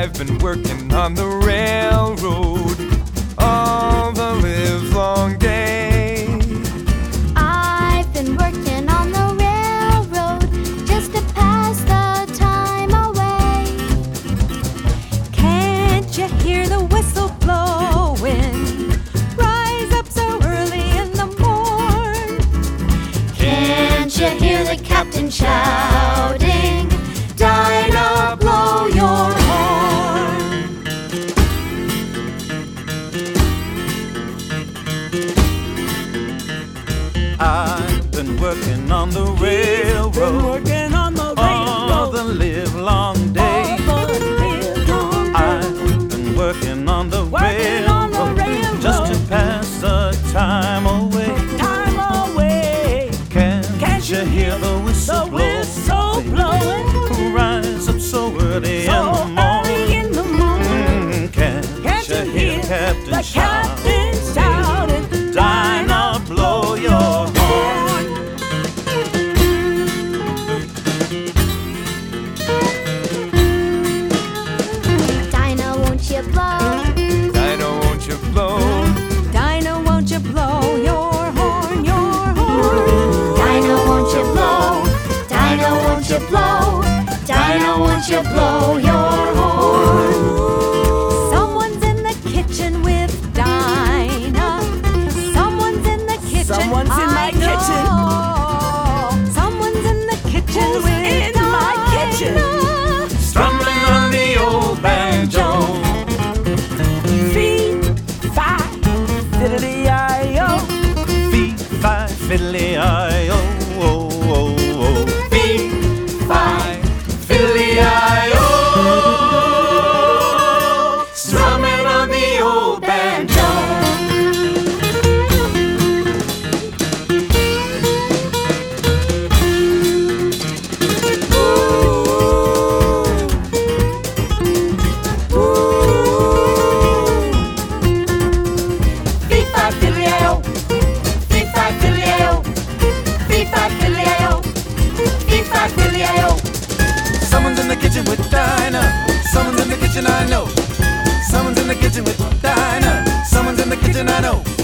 I've been working on the railroad all the livelong day. I've been working on the railroad just to pass the time away. Can't you hear the whistle blowing? Rise up so early in the morn. Can't you hear the captain shouting, Dinah, blow your horn? I've been working on the railroad all the livelong day. I've been working on the railroad just to pass the time away. Can't you hear the whistle blowing? Rise up so early in the morning. Can't you hear Captain shouting, Dinah, blow your horn? Dinah, won't you blow? Dinah, won't you blow? Dinah, won't you blow your horn, your horn? Dinah, won't you blow? Dinah, won't you blow? Dinah, won't you blow your horn? Someone's in the kitchen with Dinah. Someone's in the kitchen. Someone's in my kitchen. Someone's in the kitchen Who's with in Dinah. my kitchen? Strumming on the old banjo. Fee, fi, fiddly-I-O. Fee, fi, fiddly-I-O. Fee, fi, fiddly-I-O. Strumming on the old banjo. Fee-fi, fiddly-I-O. Fee-fi, fiddly-I-O. Fee-fi, fiddly-I-O. Fee-fi, fiddly-I-O. Someone's in the kitchen with Dinah. Someone's in the kitchen, I know. Someone's in the kitchen with Dinah. Someone's in the kitchen, I know.